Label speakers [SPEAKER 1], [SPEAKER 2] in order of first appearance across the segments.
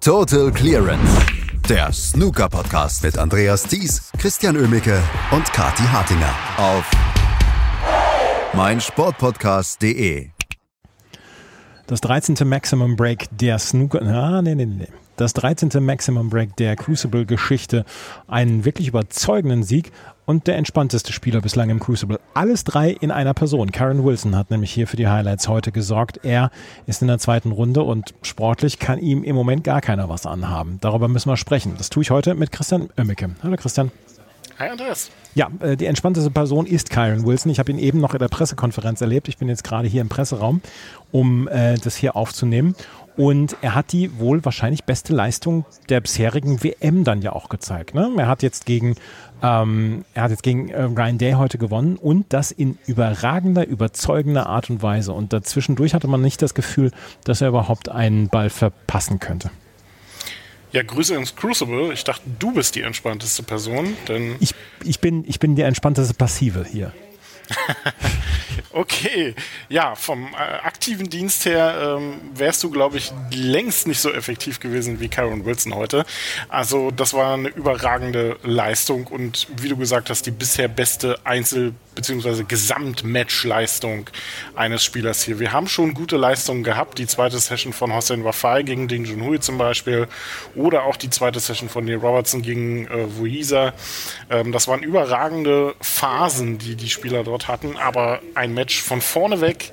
[SPEAKER 1] Total Clearance, der Snooker-Podcast mit Andreas Thies, Christian Oemicke und Kati Hartinger auf meinsportpodcast.de.
[SPEAKER 2] Das 13. Maximum Break der Das 13. Maximum Break der Crucible-Geschichte. Einen wirklich überzeugenden Sieg und der entspannteste Spieler bislang im Crucible. Alles drei in einer Person. Kyren Wilson hat nämlich hier für die Highlights heute gesorgt. Er ist in der zweiten Runde und sportlich kann ihm im Moment gar keiner was anhaben. Darüber müssen wir sprechen. Das tue ich heute mit Christian Oemicke. Hallo Christian.
[SPEAKER 3] Hi Andreas.
[SPEAKER 2] Ja, die entspannteste Person ist Kyren Wilson. Ich habe ihn eben noch in der Pressekonferenz erlebt. Ich bin jetzt gerade hier im Presseraum, um das hier aufzunehmen. Und er hat die wohl wahrscheinlich beste Leistung der bisherigen WM dann ja auch gezeigt. Ne? Er hat jetzt gegen Ryan Day heute gewonnen und das in überragender, überzeugender Art und Weise. Und dazwischendurch hatte man nicht das Gefühl, dass er überhaupt einen Ball verpassen könnte.
[SPEAKER 3] Ja, Grüße ins Crucible. Ich dachte, du bist die entspannteste Person, denn...
[SPEAKER 2] Ich bin die entspannteste Passive hier.
[SPEAKER 3] Okay, ja, vom aktiven Dienst her wärst du, glaube ich, längst nicht so effektiv gewesen wie Kyren Wilson heute. Also das war eine überragende Leistung und wie du gesagt hast, die bisher beste Einzel- bzw. Gesamtmatch-Leistung eines Spielers hier. Wir haben schon gute Leistungen gehabt, die zweite Session von Hossein Wafai gegen Ding Junhui zum Beispiel oder auch die zweite Session von Neil Robertson gegen Wuisa. Das waren überragende Phasen, die die Spieler dort hatten, aber ein Match von vorne weg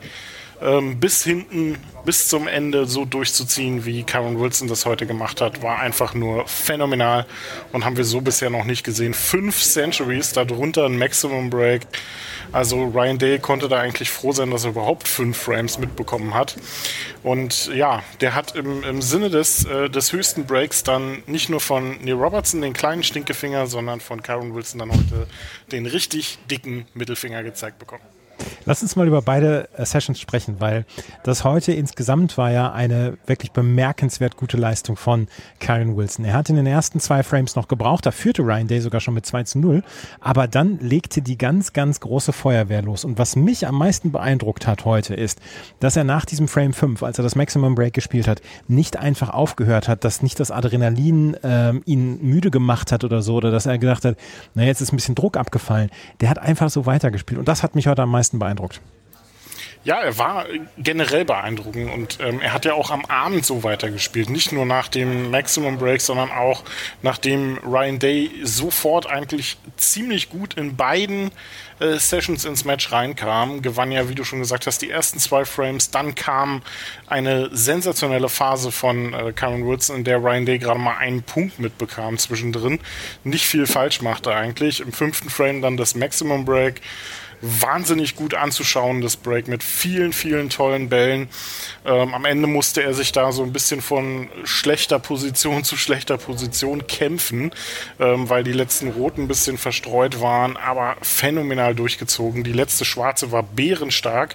[SPEAKER 3] bis hinten, bis zum Ende so durchzuziehen, wie Kyren Wilson das heute gemacht hat, war einfach nur phänomenal und haben wir so bisher noch nicht gesehen. 5 Centuries, darunter ein Maximum Break. Also Ryan Day konnte da eigentlich froh sein, dass er überhaupt 5 Frames mitbekommen hat. Und ja, der hat im Sinne des höchsten Breaks dann nicht nur von Neil Robertson den kleinen Stinkefinger, sondern von Kyren Wilson dann heute den richtig dicken Mittelfinger gezeigt bekommen.
[SPEAKER 2] Lass uns mal über beide Sessions sprechen, weil das heute insgesamt war ja eine wirklich bemerkenswert gute Leistung von Kyren Wilson. Er hat in den ersten 2 Frames noch gebraucht, da führte Ryan Day sogar schon mit 2-0, aber dann legte die ganz, ganz große Feuerwehr los. Und was mich am meisten beeindruckt hat heute ist, dass er nach diesem Frame 5, als er das Maximum Break gespielt hat, nicht einfach aufgehört hat, dass nicht das Adrenalin ihn müde gemacht hat oder so, oder dass er gedacht hat, na jetzt ist ein bisschen Druck abgefallen. Der hat einfach so weitergespielt und das hat mich heute am meisten beeindruckt.
[SPEAKER 3] Ja, er war generell beeindruckend und er hat ja auch am Abend so weitergespielt. Nicht nur nach dem Maximum Break, sondern auch nachdem Ryan Day sofort eigentlich ziemlich gut in beiden Sessions ins Match reinkam. Gewann ja, wie du schon gesagt hast, die ersten 2 Frames. Dann kam eine sensationelle Phase von Kyren Wilson, in der Ryan Day gerade mal einen Punkt mitbekam zwischendrin. Nicht viel falsch machte eigentlich. Im 5. Frame dann das Maximum Break. Wahnsinnig gut anzuschauen, das Break mit vielen, vielen tollen Bällen. Am Ende musste er sich da so ein bisschen von schlechter Position zu schlechter Position kämpfen, weil die letzten Roten ein bisschen verstreut waren, aber phänomenal durchgezogen. Die letzte Schwarze war bärenstark.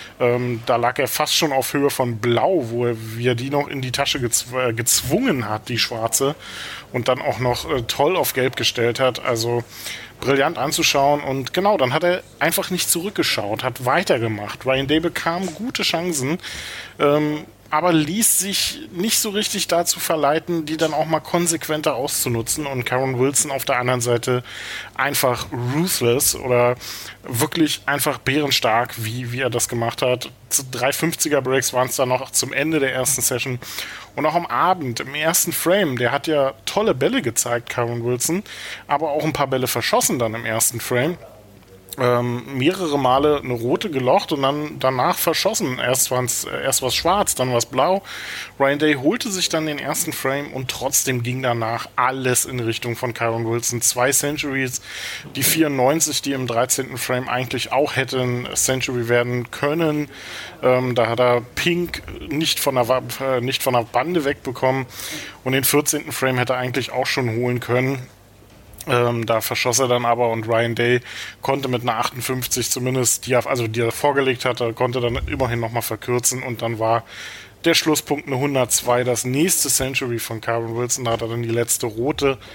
[SPEAKER 3] Da lag er fast schon auf Höhe von Blau, wie er die noch in die Tasche gezwungen hat, die Schwarze, und dann auch noch toll auf Gelb gestellt hat. Also brillant anzuschauen und genau, dann hat er einfach nicht zurückgeschaut, hat weitergemacht. Ryan Day bekam gute Chancen, aber ließ sich nicht so richtig dazu verleiten, die dann auch mal konsequenter auszunutzen und Kyren Wilson auf der anderen Seite einfach ruthless oder wirklich einfach bärenstark, wie er das gemacht hat. 3 50er Breaks waren es dann noch zum Ende der ersten Session und auch am Abend, im ersten Frame, der hat ja tolle Bälle gezeigt, Kyren Wilson, aber auch ein paar Bälle verschossen dann im ersten Frame. Mehrere Male eine rote gelocht und dann danach verschossen. Erst was schwarz, dann was blau. Ryan Day holte sich dann den ersten Frame und trotzdem ging danach alles in Richtung von Kyren Wilson. 2 Centuries, die 94, die im 13. Frame eigentlich auch hätten Century werden können. Da hat er Pink nicht von der Bande wegbekommen und den 14. Frame hätte er eigentlich auch schon holen können. Da verschoss er dann aber und Ryan Day konnte mit einer 58 zumindest, die er vorgelegt hatte, konnte dann immerhin nochmal verkürzen und dann war der Schlusspunkt eine 102, das nächste Century von Kyren Wilson. Da hat er dann die letzte rote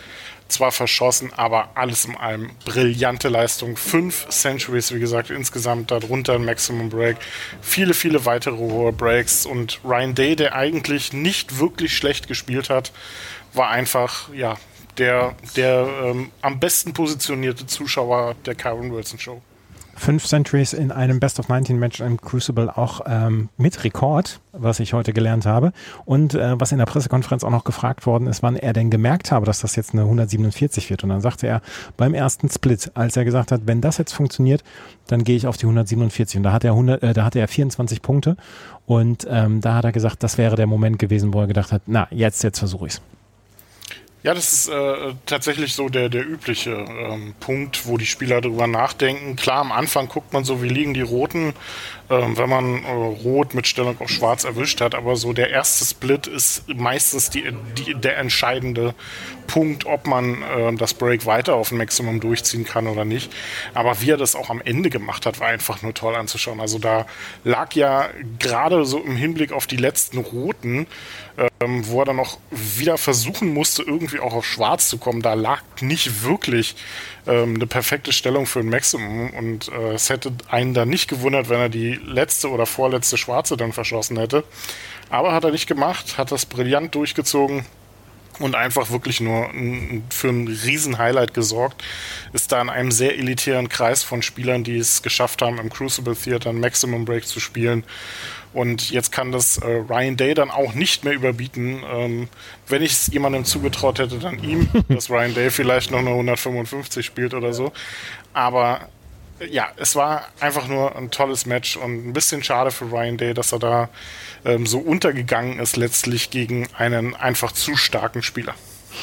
[SPEAKER 3] zwar verschossen, aber alles in allem brillante Leistung. 5 Centuries, wie gesagt, insgesamt, darunter ein Maximum Break. Viele, viele weitere hohe Breaks. Und Ryan Day, der eigentlich nicht wirklich schlecht gespielt hat, war einfach, ja, der am besten positionierte Zuschauer der Kyren Wilson Show.
[SPEAKER 2] 5 Centuries in einem Best-of-19-Match im Crucible auch mit Rekord, was ich heute gelernt habe. Und was in der Pressekonferenz auch noch gefragt worden ist, wann er denn gemerkt habe, dass das jetzt eine 147 wird. Und dann sagte er beim ersten Split, als er gesagt hat, wenn das jetzt funktioniert, dann gehe ich auf die 147. Und da hatte er 24 Punkte. Und da hat er gesagt, das wäre der Moment gewesen, wo er gedacht hat, na, jetzt versuche ich es.
[SPEAKER 3] Ja, das ist tatsächlich so der übliche Punkt, wo die Spieler drüber nachdenken. Klar, am Anfang guckt man so, wie liegen die Roten, wenn man Rot mit Stellung auf Schwarz erwischt hat. Aber so der erste Split ist meistens der entscheidende Punkt, ob man das Break weiter auf ein Maximum durchziehen kann oder nicht. Aber wie er das auch am Ende gemacht hat, war einfach nur toll anzuschauen. Also da lag ja gerade so im Hinblick auf die letzten Roten, wo er dann noch wieder versuchen musste, irgendwie auch auf Schwarz zu kommen. Da lag nicht wirklich eine perfekte Stellung für ein Maximum und es hätte einen dann nicht gewundert, wenn er die letzte oder vorletzte Schwarze dann verschossen hätte. Aber hat er nicht gemacht, hat das brillant durchgezogen und einfach wirklich nur für ein Riesen-Highlight gesorgt. Ist da in einem sehr elitären Kreis von Spielern, die es geschafft haben, im Crucible Theater ein Maximum Break zu spielen. Und jetzt kann das Ryan Day dann auch nicht mehr überbieten. Wenn ich es jemandem zugetraut hätte, dann ihm, dass Ryan Day vielleicht noch eine 155 spielt oder so. Aber ja, es war einfach nur ein tolles Match und ein bisschen schade für Ryan Day, dass er da so untergegangen ist letztlich gegen einen einfach zu starken Spieler.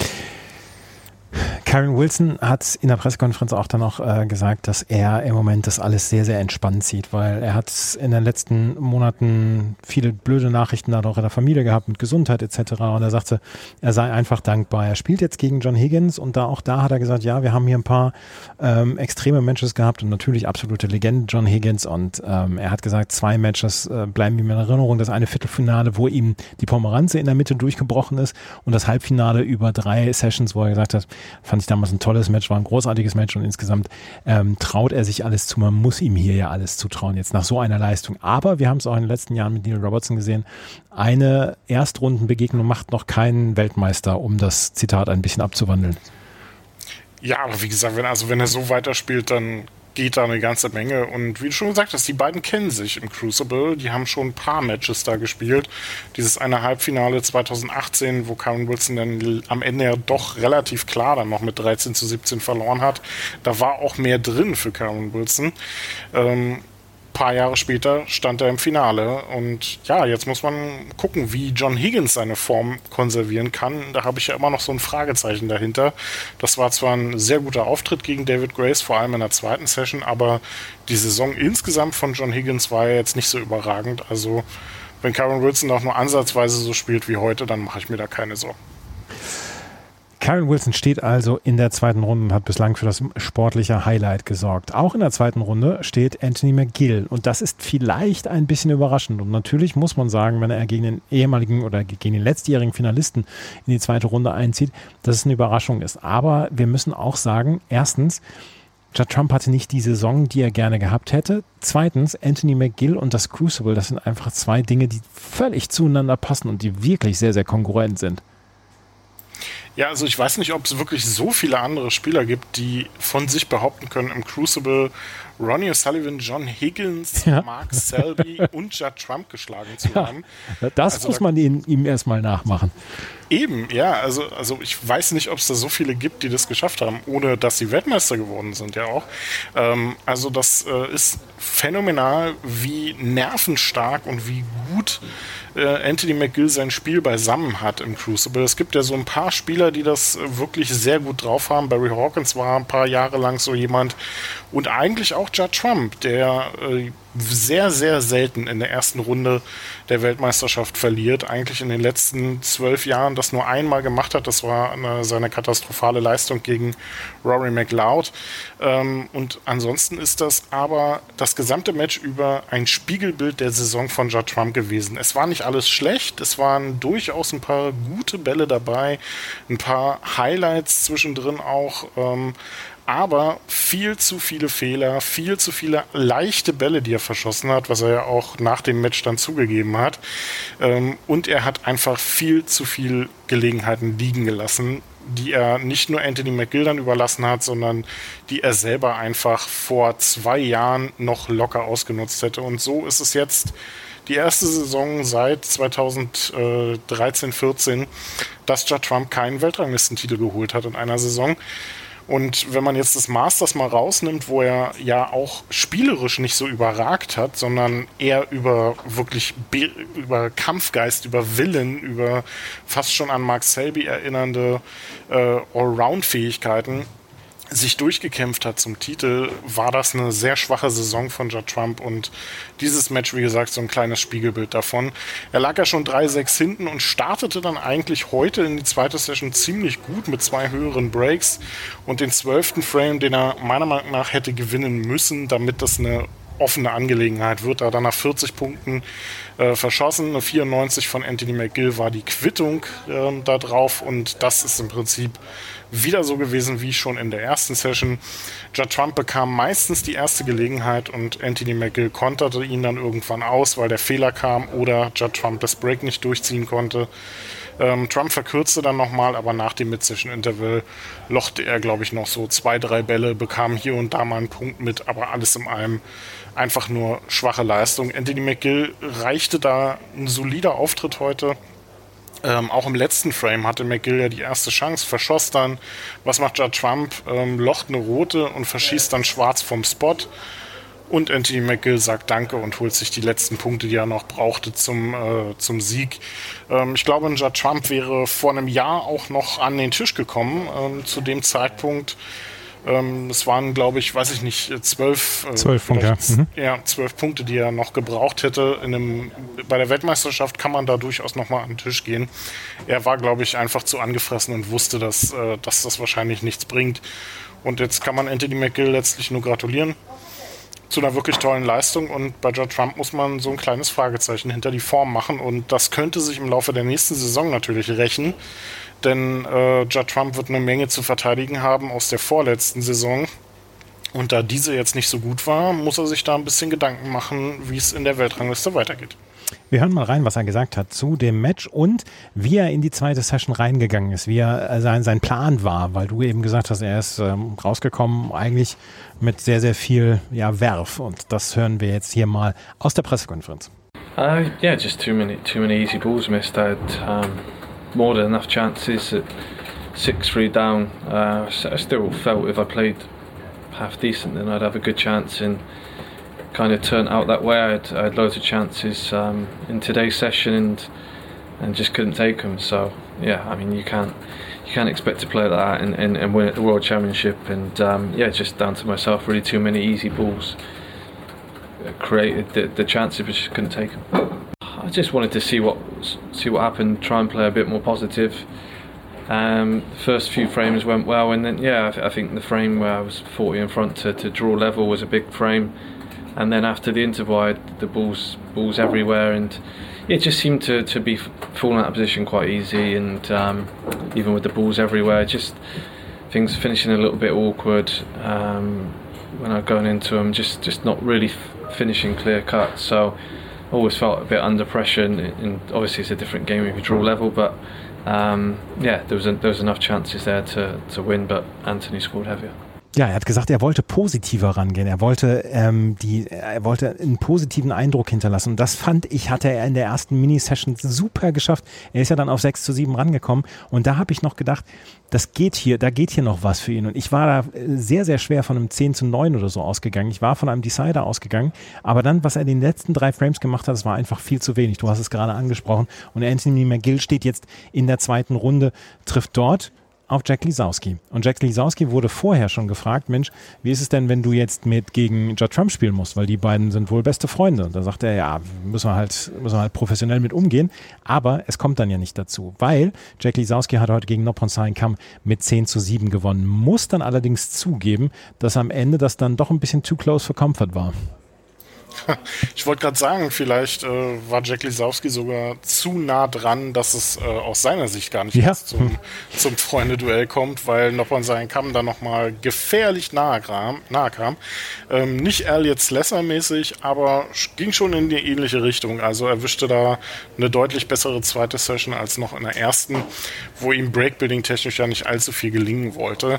[SPEAKER 2] Kyren Wilson hat in der Pressekonferenz auch dann noch gesagt, dass er im Moment das alles sehr, sehr entspannt sieht, weil er hat in den letzten Monaten viele blöde Nachrichten dadurch in der Familie gehabt mit Gesundheit etc. Und er sagte, er sei einfach dankbar. Er spielt jetzt gegen John Higgins und auch da hat er gesagt, ja, wir haben hier ein paar extreme Matches gehabt und natürlich absolute Legende John Higgins und er hat gesagt, 2 Matches bleiben ihm in Erinnerung. Das eine Viertelfinale, wo ihm die Pomeranze in der Mitte durchgebrochen ist und das Halbfinale über 3 Sessions, wo er gesagt hat, fand ich damals ein tolles Match, war ein großartiges Match und insgesamt traut er sich alles zu. Man muss ihm hier ja alles zutrauen, jetzt nach so einer Leistung. Aber wir haben es auch in den letzten Jahren mit Neil Robertson gesehen, eine Erstrundenbegegnung macht noch keinen Weltmeister, um das Zitat ein bisschen abzuwandeln.
[SPEAKER 3] Ja, aber wie gesagt, wenn er so weiterspielt, dann geht da eine ganze Menge und wie du schon gesagt hast, die beiden kennen sich im Crucible, die haben schon ein paar Matches da gespielt. Dieses eine Halbfinale 2018, wo Kyren Wilson dann am Ende ja doch relativ klar dann noch mit 13-17 verloren hat, da war auch mehr drin für Kyren Wilson. Paar Jahre später stand er im Finale und ja, jetzt muss man gucken, wie John Higgins seine Form konservieren kann. Da habe ich ja immer noch so ein Fragezeichen dahinter. Das war zwar ein sehr guter Auftritt gegen David Grace, vor allem in der zweiten Session, aber die Saison insgesamt von John Higgins war ja jetzt nicht so überragend. Also wenn Kyren Wilson auch nur ansatzweise so spielt wie heute, dann mache ich mir da keine Sorgen.
[SPEAKER 2] Kyren Wilson steht also in der zweiten Runde und hat bislang für das sportliche Highlight gesorgt. Auch in der zweiten Runde steht Anthony McGill und das ist vielleicht ein bisschen überraschend. Und natürlich muss man sagen, wenn er gegen den ehemaligen oder gegen den letztjährigen Finalisten in die zweite Runde einzieht, dass es eine Überraschung ist. Aber wir müssen auch sagen, erstens, Judd Trump hatte nicht die Saison, die er gerne gehabt hätte. Zweitens, Anthony McGill und das Crucible, das sind einfach 2 Dinge, die völlig zueinander passen und die wirklich sehr, sehr konkurrent sind.
[SPEAKER 3] Ja, also ich weiß nicht, ob es wirklich so viele andere Spieler gibt, die von sich behaupten können, im Crucible Ronnie O'Sullivan, John Higgins, Mark Selby und Judd Trump geschlagen zu haben.
[SPEAKER 2] Das also muss man ihm erstmal nachmachen.
[SPEAKER 3] Eben, ja, also ich weiß nicht, ob es da so viele gibt, die das geschafft haben, ohne dass sie Weltmeister geworden sind, ja auch. Also das ist phänomenal, wie nervenstark und wie gut Anthony McGill sein Spiel beisammen hat im Crucible. Es gibt ja so ein paar Spieler, die das wirklich sehr gut drauf haben. Barry Hawkins war ein paar Jahre lang so jemand und eigentlich auch Judd Trump, der sehr, sehr selten in der ersten Runde der Weltmeisterschaft verliert. Eigentlich in den letzten 12 Jahren das nur einmal gemacht hat. Das war seine katastrophale Leistung gegen Rory McLeod. Und ansonsten ist das aber das gesamte Match über ein Spiegelbild der Saison von Judd Trump gewesen. Es war nicht alles schlecht. Es waren durchaus ein paar gute Bälle dabei. Ein paar Highlights zwischendrin auch. Aber viel zu viele Fehler, viel zu viele leichte Bälle, die er verschossen hat, was er ja auch nach dem Match dann zugegeben hat. Und er hat einfach viel zu viel Gelegenheiten liegen gelassen, die er nicht nur Anthony McGill dann überlassen hat, sondern die er selber einfach vor 2 Jahren noch locker ausgenutzt hätte. Und so ist es jetzt die erste Saison seit 2013/14, dass Judd Trump keinen Weltranglistentitel geholt hat in einer Saison. Und wenn man jetzt das Masters mal rausnimmt, wo er ja auch spielerisch nicht so überragt hat, sondern eher über Kampfgeist, über Willen, über fast schon an Mark Selby erinnernde Allround-Fähigkeiten sich durchgekämpft hat zum Titel, war das eine sehr schwache Saison von Judd Trump und dieses Match, wie gesagt, so ein kleines Spiegelbild davon. Er lag ja schon 3-6 hinten und startete dann eigentlich heute in die zweite Session ziemlich gut mit 2 höheren Breaks und den 12. Frame, den er meiner Meinung nach hätte gewinnen müssen, damit das eine offene Angelegenheit wird. Er dann nach 40 Punkten verschossen. Eine 94 von Anthony McGill war die Quittung da drauf und das ist im Prinzip wieder so gewesen wie schon in der ersten Session. Judd Trump bekam meistens die erste Gelegenheit und Anthony McGill konterte ihn dann irgendwann aus, weil der Fehler kam oder Judd Trump das Break nicht durchziehen konnte. Trump verkürzte dann nochmal, aber nach dem Mid-Session-Interval lochte er, glaube ich, noch so 2-3 Bälle, bekam hier und da mal einen Punkt mit, aber alles in allem einfach nur schwache Leistung. Anthony McGill reichte da ein solider Auftritt heute. Auch im letzten Frame hatte McGill ja die erste Chance, verschoss dann. Was macht Judd Trump? Locht eine rote und verschießt dann schwarz vom Spot. Und Anthony McGill sagt Danke und holt sich die letzten Punkte, die er noch brauchte zum Sieg. Ich glaube, Judd Trump wäre vor einem Jahr auch noch an den Tisch gekommen. Zu dem Zeitpunkt, es waren, glaube ich, 12
[SPEAKER 2] Punkte.
[SPEAKER 3] Ja, 12 Punkte, die er noch gebraucht hätte. Bei der Weltmeisterschaft kann man da durchaus nochmal an den Tisch gehen. Er war, glaube ich, einfach zu angefressen und wusste, dass das wahrscheinlich nichts bringt. Und jetzt kann man Anthony McGill letztlich nur gratulieren zu einer wirklich tollen Leistung und bei Judd Trump muss man so ein kleines Fragezeichen hinter die Form machen und das könnte sich im Laufe der nächsten Saison natürlich rächen, denn Judd Trump wird eine Menge zu verteidigen haben aus der vorletzten Saison und da diese jetzt nicht so gut war, muss er sich da ein bisschen Gedanken machen, wie es in der Weltrangliste weitergeht.
[SPEAKER 2] Wir hören mal rein, was er gesagt hat zu dem Match und wie er in die zweite Session reingegangen ist, wie er sein Plan war, weil du eben gesagt hast, er ist rausgekommen eigentlich mit sehr, sehr viel Werf und das hören wir jetzt hier mal aus der Pressekonferenz.
[SPEAKER 4] Yeah, just too many easy balls missed. I had more than enough chances at 6-3 down. I still felt if I played half decent then I'd have a good chance and kind of turned out that way. I had loads of chances in today's session and just couldn't take them. So yeah, I mean you can't expect to play like that and win at the World Championship. And just down to myself. Really, too many easy balls created the chances, but just couldn't take them. I just wanted to see what happened. Try and play a bit more positive. The first few frames went well, and then I think the frame where I was 40 in front to draw level was a big frame. And then after the interval, I had the balls everywhere, and it just seemed to be falling out of position quite easy. And even with the balls everywhere, just things finishing a little bit awkward when I'm going into them, just not really finishing clear cut. So I always felt a bit under pressure, and obviously it's a different game if you draw level, but there was enough chances there to win, but Anthony scored heavier.
[SPEAKER 2] Ja, er hat gesagt, er wollte positiver rangehen. Er wollte einen positiven Eindruck hinterlassen. Und das fand ich, hatte er in der ersten Mini-Session super geschafft. Er ist ja dann auf 6-7 rangekommen. Und da habe ich noch gedacht, da geht hier noch was für ihn. Und ich war da sehr, sehr schwer von einem 10-9 oder so ausgegangen. Ich war von einem Decider ausgegangen. Aber dann, was er in den letzten 3 Frames gemacht hat, das war einfach viel zu wenig. Du hast es gerade angesprochen. Und Anthony McGill steht jetzt in der zweiten Runde, trifft dort auf Jack Lisowski. Und Jack Lisowski wurde vorher schon gefragt, Mensch, wie ist es denn, wenn du jetzt gegen Judd Trump spielen musst, weil die beiden sind wohl beste Freunde. Und da sagt er, ja, müssen wir halt professionell mit umgehen. Aber es kommt dann ja nicht dazu, weil Jack Lisowski hat heute gegen Noppon Saenkham mit 10-7 gewonnen, muss dann allerdings zugeben, dass am Ende das dann doch ein bisschen too close for comfort war.
[SPEAKER 3] Ich wollte gerade sagen, vielleicht war Jack Lisowski sogar zu nah dran, dass es aus seiner Sicht gar nicht erst zum Freunde-Duell kommt, weil Noppon Saenkham da nochmal gefährlich nahe kam. Nicht Elliot Slesser-mäßig, aber ging schon in die ähnliche Richtung. Also erwischte da eine deutlich bessere zweite Session als noch in der ersten, wo ihm Breakbuilding technisch ja nicht allzu viel gelingen wollte.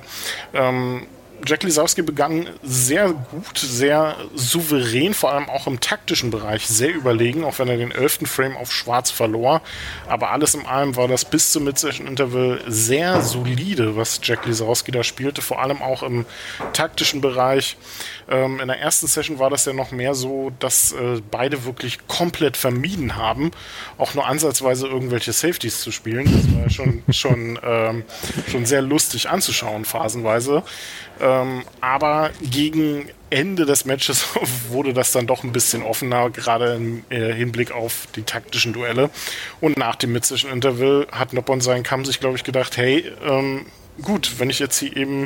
[SPEAKER 3] Jack Lisowski begann sehr gut, sehr souverän, vor allem auch im taktischen Bereich sehr überlegen, auch wenn er den 11. Frame auf Schwarz verlor. Aber alles in allem war das bis zum Mid-Session-Interval sehr solide, was Jack Lisowski da spielte, vor allem auch im taktischen Bereich. In der ersten Session war das ja noch mehr so, dass beide wirklich komplett vermieden haben, auch nur ansatzweise irgendwelche Safeties zu spielen. Das war ja schon sehr lustig anzuschauen, phasenweise. Aber gegen Ende des Matches wurde das dann doch ein bisschen offener, gerade im Hinblick auf die taktischen Duelle. Und nach dem Mid-Session-Interval hat Noppon Saenkham sich, glaube ich, gedacht, hey, gut, wenn ich jetzt hier eben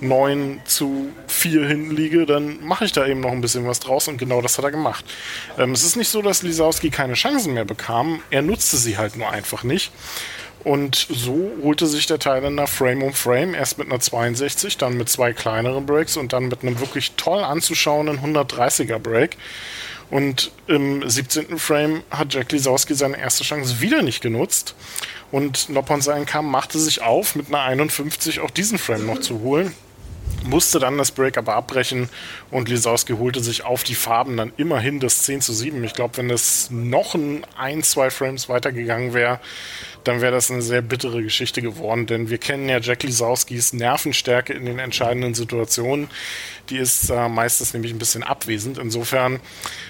[SPEAKER 3] 9-4 hinten liege, dann mache ich da eben noch ein bisschen was draus und genau das hat er gemacht. Es ist nicht so, dass Lisowski keine Chancen mehr bekam, er nutzte sie halt nur einfach nicht. Und so holte sich der Thailänder Frame um Frame, erst mit einer 62, dann mit 2 kleineren Breaks und dann mit einem wirklich toll anzuschauenden 130er Break. Und im 17. Frame hat Jack Lisowski seine erste Chance wieder nicht genutzt. Und Noppon Saenkham machte sich auf, mit einer 51 auch diesen Frame noch zu holen. Musste dann das Break aber abbrechen und Lisowski holte sich auf die Farben dann immerhin das 10-7. Ich glaube, wenn das noch 1-2 Frames weitergegangen wäre, dann wäre das eine sehr bittere Geschichte geworden, denn wir kennen ja Jack Lisowskis Nervenstärke in den entscheidenden Situationen. Die ist meistens nämlich ein bisschen abwesend. Insofern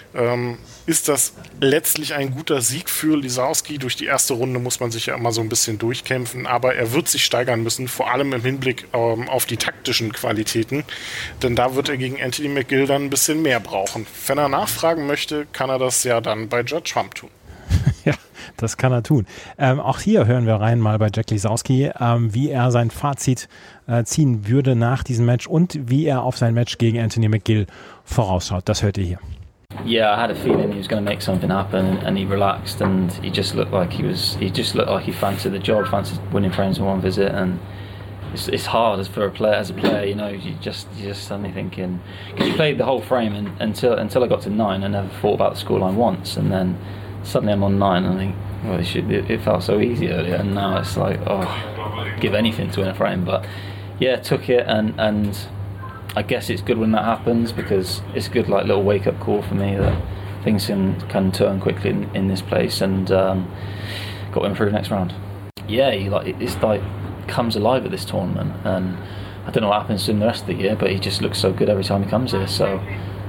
[SPEAKER 3] ist das letztlich ein guter Sieg für Lisowski. Durch die erste Runde muss man sich ja immer so ein bisschen durchkämpfen, aber er wird sich steigern müssen, vor allem im Hinblick auf die taktischen Qualitäten, denn da wird er gegen Anthony McGill dann ein bisschen mehr brauchen. Wenn er nachfragen möchte, kann er das ja dann bei Judd Trump tun.
[SPEAKER 2] Ja, das kann er tun. Auch hier hören wir rein mal bei Jack Lisowski, wie er sein Fazit ziehen würde nach diesem Match und wie er auf sein Match gegen Anthony McGill vorausschaut. Das hört ihr hier.
[SPEAKER 5] Yeah, I had a feeling he was going to make something happen, and he relaxed, and he just looked like he fancied the job, fancied winning frames in one visit, and it's hard as a player, you know, you just suddenly thinking, because you played the whole frame and until I got to 9, I never thought about the scoreline once, and then suddenly I'm on 9 and I think, well, it felt so easy earlier, and now it's like, oh, give anything to win a frame. But yeah, took it, and I guess it's good when that happens, because it's a good like little wake up call for me that things can turn quickly in this place, and got to improve next round. Yeah, it's like comes alive at this tournament, and I don't know what happens to him the rest of the year, but he just looks so good every time he comes here. So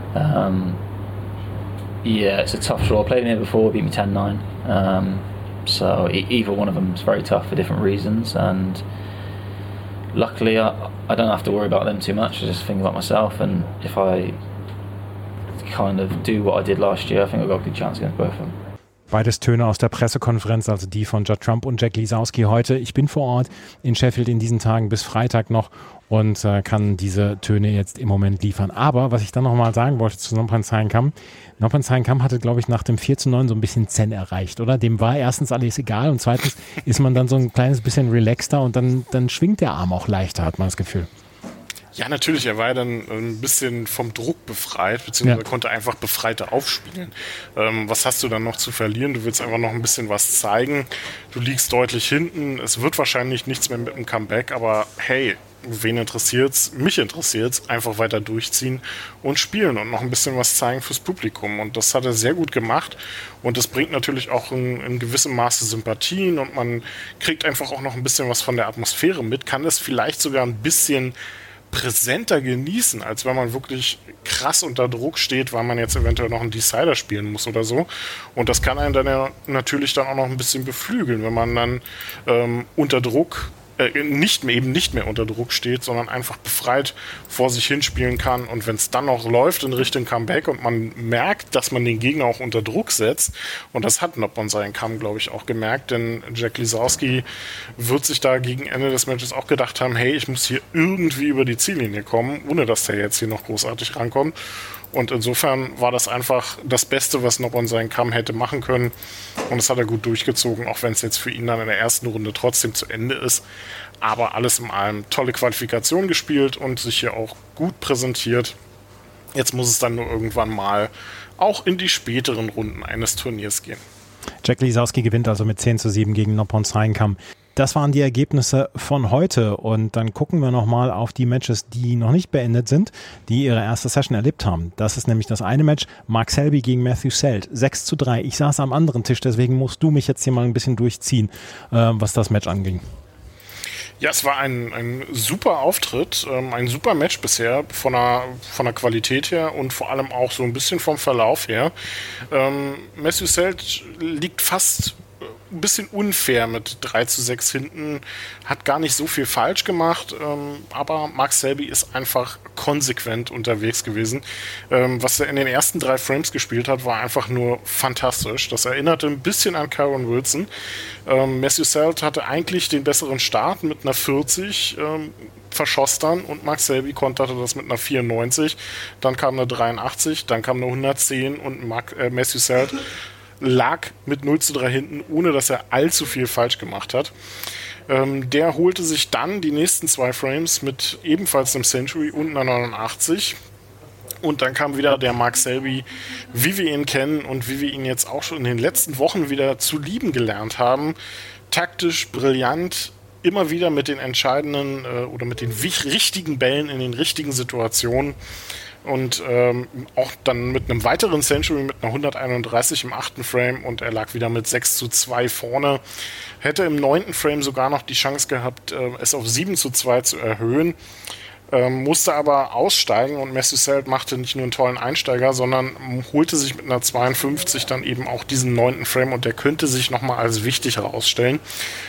[SPEAKER 5] yeah, it's a tough draw. I played him here before, beat me 10-9. So either one of them is very tough for different reasons, and luckily I don't have to worry about them too much. I just think about myself, and if I kind of do what I did last year, I think I've got a good chance against both of them.
[SPEAKER 2] Beides Töne aus der Pressekonferenz, also die von Judd Trump und Jack Lisowski heute. Ich bin vor Ort in Sheffield in diesen Tagen bis Freitag noch und kann diese Töne jetzt im Moment liefern. Aber was ich dann nochmal sagen wollte zu Noppon Saenkham hatte, glaube ich, nach dem 4-9 so ein bisschen Zen erreicht, oder? Dem war erstens alles egal und zweitens ist man dann so ein kleines bisschen relaxter und dann schwingt der Arm auch leichter, hat man das Gefühl.
[SPEAKER 3] Ja, natürlich, er war ja dann ein bisschen vom Druck befreit, beziehungsweise konnte einfach befreiter aufspielen. Was hast du dann noch zu verlieren? Du willst einfach noch ein bisschen was zeigen. Du liegst deutlich hinten. Es wird wahrscheinlich nichts mehr mit dem Comeback, aber hey, wen interessiert's? Mich interessiert's. Einfach weiter durchziehen und spielen und noch ein bisschen was zeigen fürs Publikum. Und das hat er sehr gut gemacht. Und das bringt natürlich auch in gewissem Maße Sympathien und man kriegt einfach auch noch ein bisschen was von der Atmosphäre mit, kann das vielleicht sogar ein bisschen präsenter genießen, als wenn man wirklich krass unter Druck steht, weil man jetzt eventuell noch einen Decider spielen muss oder so. Und das kann einen dann ja natürlich dann auch noch ein bisschen beflügeln, wenn man dann unter Druck nicht mehr unter Druck steht, sondern einfach befreit vor sich hinspielen kann. Und wenn es dann noch läuft in Richtung Comeback und man merkt, dass man den Gegner auch unter Druck setzt, und das hat Noponsai Kam, glaube ich, auch gemerkt, denn Jack Lisowski wird sich da gegen Ende des Matches auch gedacht haben, hey, ich muss hier irgendwie über die Ziellinie kommen, ohne dass der jetzt hier noch großartig rankommt. Und insofern war das einfach das Beste, was Noponsai Kam hätte machen können. Und das hat er gut durchgezogen, auch wenn es jetzt für ihn dann in der ersten Runde trotzdem zu Ende ist. Aber alles in allem tolle Qualifikation gespielt und sich hier auch gut präsentiert. Jetzt muss es dann nur irgendwann mal auch in die späteren Runden eines Turniers gehen.
[SPEAKER 2] Jack Lisowski gewinnt also mit 10:7 gegen Noponsai Kam. Das waren die Ergebnisse von heute und dann gucken wir nochmal auf die Matches, die noch nicht beendet sind, die ihre erste Session erlebt haben. Das ist nämlich das eine Match, Mark Selby gegen Matthew Selt, 6:3. Ich saß am anderen Tisch, deswegen musst du mich jetzt hier mal ein bisschen durchziehen, was das Match anging.
[SPEAKER 3] Ja, es war ein super Auftritt, ein super Match bisher von der Qualität her und vor allem auch so ein bisschen vom Verlauf her. Matthew Selt liegt fast ein bisschen unfair mit 3:6 hinten, hat gar nicht so viel falsch gemacht, aber Mark Selby ist einfach konsequent unterwegs gewesen. Was er in den ersten 3 Frames gespielt hat, war einfach nur fantastisch. Das erinnerte ein bisschen an Kyron Wilson. Matthew Selt hatte eigentlich den besseren Start mit einer 40, verschoss dann und Mark Selby konterte das mit einer 94, dann kam eine 83, dann kam eine 110 und Matthew Selt lag mit 0:3 hinten, ohne dass er allzu viel falsch gemacht hat. Der holte sich dann die nächsten 2 Frames mit ebenfalls einem Century und einer 89. Und dann kam wieder der Mark Selby, wie wir ihn kennen und wie wir ihn jetzt auch schon in den letzten Wochen wieder zu lieben gelernt haben. Taktisch brillant, immer wieder mit den entscheidenden oder mit den richtigen Bällen in den richtigen Situationen. Und auch dann mit einem weiteren Century mit einer 131 im 8. Frame und er lag wieder mit 6:2 vorne. Hätte im 9. Frame sogar noch die Chance gehabt, es auf 7:2 zu erhöhen. Musste aber aussteigen und Matthew Selt machte nicht nur einen tollen Einsteiger, sondern holte sich mit einer 52 dann eben auch diesen 9. Frame und der könnte sich nochmal als wichtig herausstellen.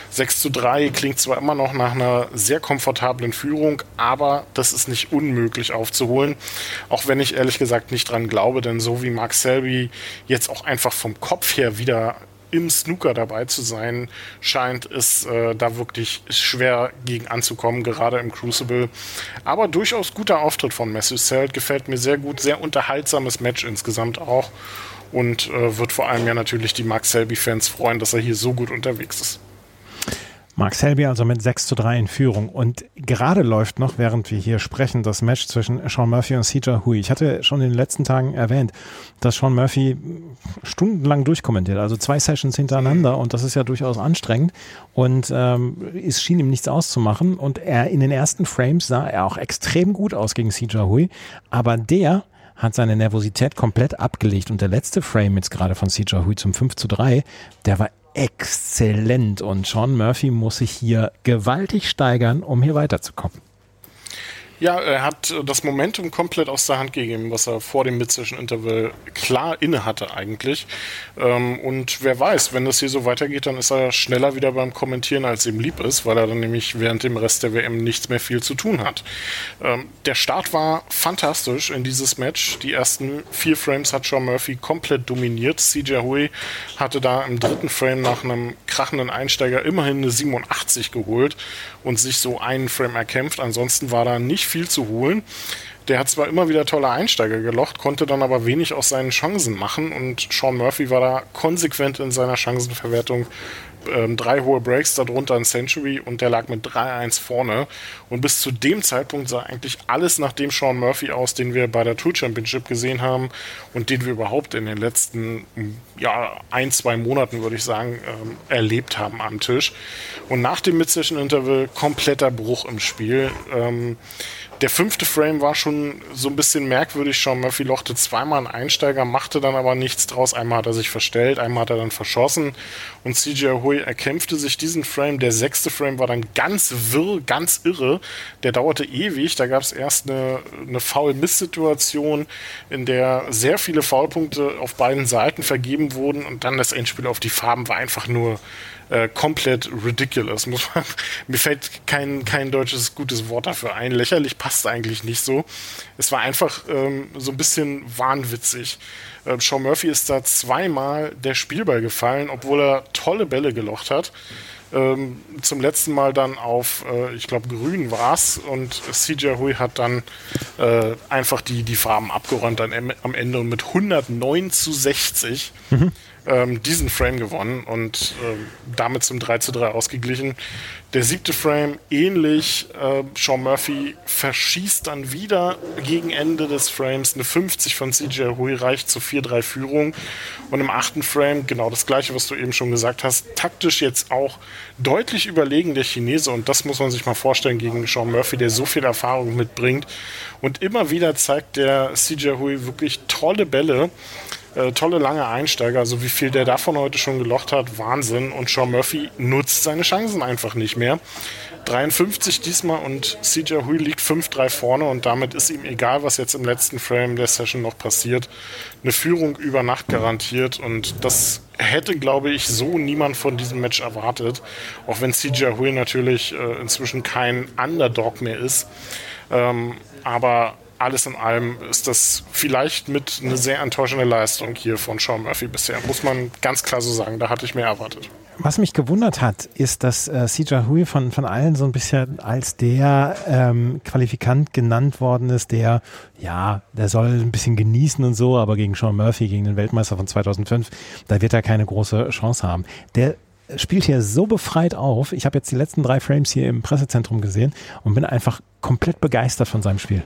[SPEAKER 3] 6:3 klingt zwar immer noch nach einer sehr komfortablen Führung, aber das ist nicht unmöglich aufzuholen, auch wenn ich ehrlich gesagt nicht dran glaube, denn so wie Mark Selby jetzt auch einfach vom Kopf her wieder im Snooker dabei zu sein scheint, ist da wirklich schwer gegen anzukommen, gerade im Crucible. Aber durchaus guter Auftritt von Matthew Selt, gefällt mir sehr gut, sehr unterhaltsames Match insgesamt auch und wird vor allem ja natürlich die Mark Selby-Fans freuen, dass er hier so gut unterwegs ist.
[SPEAKER 2] Mark Selby also mit 6:3 in Führung und gerade läuft noch, während wir hier sprechen, das Match zwischen Shaun Murphy und Si-Ja Hui. Ich hatte schon in den letzten Tagen erwähnt, dass Shaun Murphy stundenlang durchkommentiert, also 2 Sessions hintereinander und das ist ja durchaus anstrengend und es schien ihm nichts auszumachen und in den ersten Frames sah er auch extrem gut aus gegen Si-Ja Hui, aber der hat seine Nervosität komplett abgelegt und der letzte Frame jetzt gerade von Si-Ja Hui zum 5:3, der war exzellent und Shaun Murphy muss sich hier gewaltig steigern, um hier weiterzukommen.
[SPEAKER 3] Ja, er hat das Momentum komplett aus der Hand gegeben, was er vor dem Mid-Session-Interval klar inne hatte eigentlich. Und wer weiß, wenn das hier so weitergeht, dann ist er schneller wieder beim Kommentieren, als ihm lieb ist, weil er dann nämlich während dem Rest der WM nichts mehr viel zu tun hat. Der Start war fantastisch in dieses Match. Die ersten 4 Frames hat Shaun Murphy komplett dominiert. Si-Ja Hui hatte da im 3. Frame nach einem krachenden Einsteiger immerhin eine 87 geholt und sich so einen Frame erkämpft. Ansonsten war da nicht viel zu holen. Der hat zwar immer wieder tolle Einsteiger gelocht, konnte dann aber wenig aus seinen Chancen machen und Shaun Murphy war da konsequent in seiner Chancenverwertung. 3 hohe Breaks, darunter ein Century und der lag mit 3:1 vorne und bis zu dem Zeitpunkt sah eigentlich alles nach dem Shaun Murphy aus, den wir bei der Tour Championship gesehen haben und den wir überhaupt in den letzten 1-2 Monaten, würde ich sagen, erlebt haben am Tisch. Und nach dem Mid-Session-Interval kompletter Bruch im Spiel. Der 5. Frame war schon so ein bisschen merkwürdig. Sean Murphy lochte zweimal einen Einsteiger, machte dann aber nichts draus. Einmal hat er sich verstellt, einmal hat er dann verschossen und CJ Hui erkämpfte sich diesen Frame. Der 6. Frame war dann ganz wirr, ganz irre. Der dauerte ewig. Da gab es erst eine Foul-Miss-Situation, in der sehr viele Foulpunkte auf beiden Seiten vergeben wurden und dann das Endspiel auf die Farben war einfach nur komplett ridiculous. Mir fällt kein deutsches gutes Wort dafür ein. Lächerlich passt eigentlich nicht so. Es war einfach so ein bisschen wahnwitzig. Sean Murphy ist da zweimal der Spielball gefallen, obwohl er tolle Bälle gelocht hat. Zum letzten Mal dann auf, ich glaube, grün war es und CJ Hui hat dann einfach die Farben abgeräumt am Ende und mit 109-60 diesen Frame gewonnen und damit zum 3:3 ausgeglichen. Der 7. Frame ähnlich. Sean Murphy verschießt dann wieder gegen Ende des Frames. Eine 50 von CJ Hui reicht zur 4:3 Führung. Und im 8. Frame genau das Gleiche, was du eben schon gesagt hast. Taktisch jetzt auch deutlich überlegen der Chinese. Und das muss man sich mal vorstellen gegen Sean Murphy, der so viel Erfahrung mitbringt. Und immer wieder zeigt der CJ Hui wirklich tolle Bälle. Tolle lange Einsteiger, also wie viel der davon heute schon gelocht hat, Wahnsinn. Und Sean Murphy nutzt seine Chancen einfach nicht mehr. 53 diesmal und CJ Hui liegt 5:3 vorne und damit ist ihm egal, was jetzt im letzten Frame der Session noch passiert. Eine Führung über Nacht garantiert und das hätte, glaube ich, so niemand von diesem Match erwartet. Auch wenn CJ Hui natürlich inzwischen kein Underdog mehr ist. Aber alles in allem ist das vielleicht mit eine sehr enttäuschende Leistung hier von Sean Murphy bisher. Muss man ganz klar so sagen, da hatte ich mehr erwartet.
[SPEAKER 2] Was mich gewundert hat, ist, dass CJ Hui von allen so ein bisschen als der Qualifikant genannt worden ist, der soll ein bisschen genießen und so, aber gegen Sean Murphy, gegen den Weltmeister von 2005, da wird er keine große Chance haben. Der spielt hier so befreit auf. Ich habe jetzt die letzten 3 Frames hier im Pressezentrum gesehen und bin einfach komplett begeistert von seinem Spiel.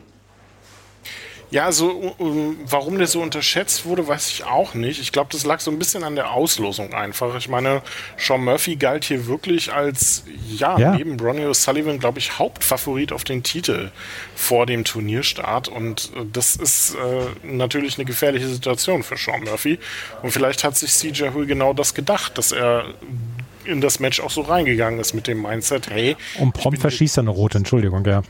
[SPEAKER 3] Ja, so warum der so unterschätzt wurde, weiß ich auch nicht. Ich glaube, das lag so ein bisschen an der Auslosung einfach. Ich meine, Sean Murphy galt hier wirklich als, neben Ronnie O'Sullivan, glaube ich, Hauptfavorit auf den Titel vor dem Turnierstart. Und das ist natürlich eine gefährliche Situation für Sean Murphy. Und vielleicht hat sich CJ Hui genau das gedacht, dass er in das Match auch so reingegangen ist mit dem Mindset, hey. Und
[SPEAKER 2] prompt verschießt er eine rote, Entschuldigung, ja.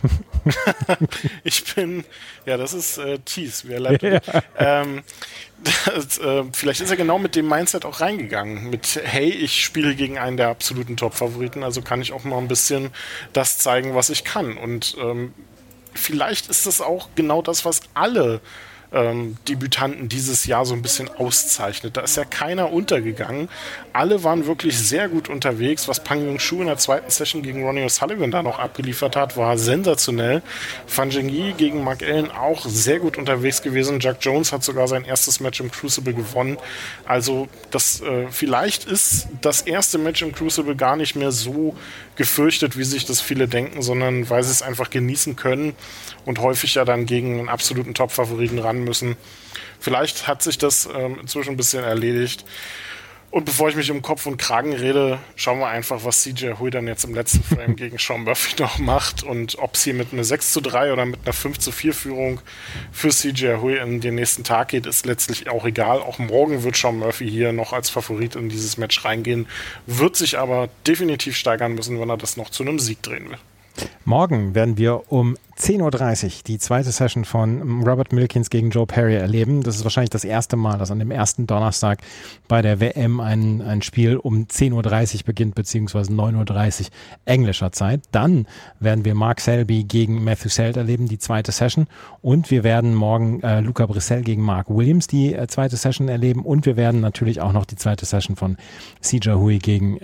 [SPEAKER 3] Das ist Tease, wer leidet. Ja. Vielleicht ist er genau mit dem Mindset auch reingegangen, mit, hey, ich spiele gegen einen der absoluten Top-Favoriten, also kann ich auch mal ein bisschen das zeigen, was ich kann. Und vielleicht ist das auch genau das, was alle Debütanten dieses Jahr so ein bisschen auszeichnet. Da ist ja keiner untergegangen. Alle waren wirklich sehr gut unterwegs. Was Pang Yong-Shu in der 2. Session gegen Ronnie O'Sullivan da noch abgeliefert hat, war sensationell. Fan Zhengyi gegen Mark Allen auch sehr gut unterwegs gewesen. Jack Jones hat sogar sein erstes Match im Crucible gewonnen. Also vielleicht ist das erste Match im Crucible gar nicht mehr so gefürchtet, wie sich das viele denken, sondern weil sie es einfach genießen können und häufig ja dann gegen einen absoluten Top-Favoriten ran müssen. Vielleicht hat sich das inzwischen ein bisschen erledigt. Und bevor ich mich um Kopf und Kragen rede, schauen wir einfach, was CJ Hui dann jetzt im letzten Frame gegen Sean Murphy noch macht und ob es hier mit einer 6:3 oder mit einer 5:4 Führung für CJ Hui in den nächsten Tag geht, ist letztlich auch egal. Auch morgen wird Sean Murphy hier noch als Favorit in dieses Match reingehen, wird sich aber definitiv steigern müssen, wenn er das noch zu einem Sieg drehen will.
[SPEAKER 2] Morgen werden wir um 10:30 Uhr die zweite Session von Robert Milkins gegen Joe Perry erleben. Das ist wahrscheinlich das erste Mal, dass an dem ersten Donnerstag bei der WM ein Spiel um 10:30 Uhr beginnt, beziehungsweise 9:30 Uhr englischer Zeit. Dann werden wir Mark Selby gegen Matthew Selt erleben, die zweite Session. Und wir werden morgen Luca Brissell gegen Mark Williams die zweite Session erleben. Und wir werden natürlich auch noch die zweite Session von CJ Hui gegen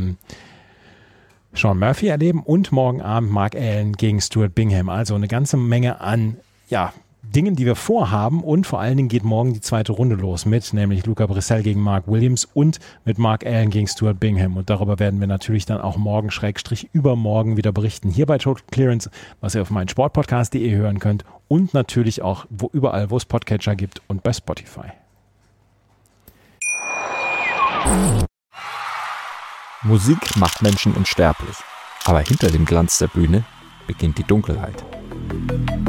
[SPEAKER 2] Sean Murphy erleben und morgen Abend Mark Allen gegen Stuart Bingham. Also eine ganze Menge an Dingen, die wir vorhaben und vor allen Dingen geht morgen die zweite Runde los mit nämlich Luca Brissell gegen Mark Williams und mit Mark Allen gegen Stuart Bingham und darüber werden wir natürlich dann auch morgen / übermorgen wieder berichten. Hier bei Total Clearance, was ihr auf meinsportpodcast.de hören könnt und natürlich auch überall, wo es Podcatcher gibt und bei Spotify.
[SPEAKER 6] Musik macht Menschen unsterblich, aber hinter dem Glanz der Bühne beginnt die Dunkelheit.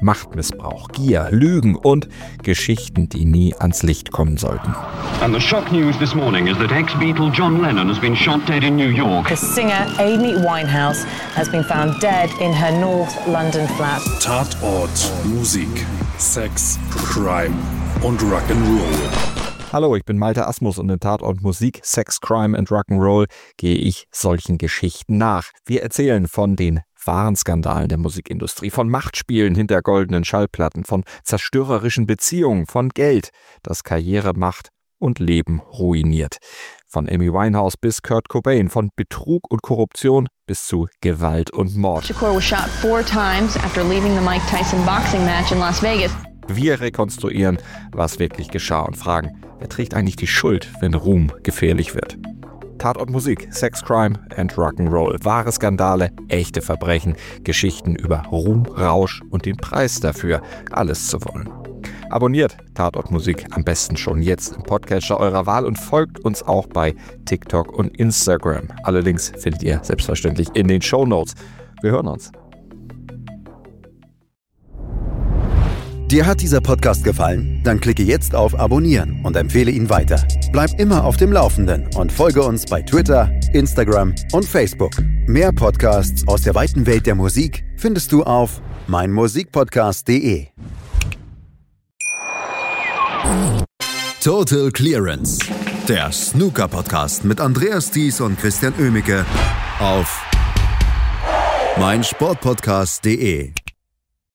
[SPEAKER 6] Machtmissbrauch, Gier, Lügen und Geschichten, die nie ans Licht kommen sollten.
[SPEAKER 7] And the shock news this morning is that ex-Beatle John Lennon has been shot dead in New York.
[SPEAKER 8] The singer Amy Winehouse has been found dead in her North London flat.
[SPEAKER 9] Tatort, Musik, Sex, Crime und Rock'n'Roll.
[SPEAKER 6] Hallo, ich bin Malte Asmus und in Tatort Musik, Sex, Crime and Rock'n'Roll gehe ich solchen Geschichten nach. Wir erzählen von den wahren Skandalen der Musikindustrie, von Machtspielen hinter goldenen Schallplatten, von zerstörerischen Beziehungen, von Geld, das Karriere macht und Leben ruiniert. Von Amy Winehouse bis Kurt Cobain, von Betrug und Korruption bis zu Gewalt und Mord.
[SPEAKER 10] Shakur was shot 4 times after leaving the Mike Tyson boxing match in Las Vegas.
[SPEAKER 6] Wir rekonstruieren, was wirklich geschah und fragen, wer trägt eigentlich die Schuld, wenn Ruhm gefährlich wird? Tatort Musik, Sex, Crime and Rock'n'Roll. Wahre Skandale, echte Verbrechen, Geschichten über Ruhm, Rausch und den Preis dafür, alles zu wollen. Abonniert Tatort Musik am besten schon jetzt im Podcatcher eurer Wahl und folgt uns auch bei TikTok und Instagram. Alle Links findet ihr selbstverständlich in den Shownotes. Wir hören uns.
[SPEAKER 1] Dir hat dieser Podcast gefallen? Dann klicke jetzt auf Abonnieren und empfehle ihn weiter. Bleib immer auf dem Laufenden und folge uns bei Twitter, Instagram und Facebook. Mehr Podcasts aus der weiten Welt der Musik findest du auf meinmusikpodcast.de. Total Clearance, der Snooker-Podcast mit Andreas Thies und Christian Oemicke auf meinsportpodcast.de.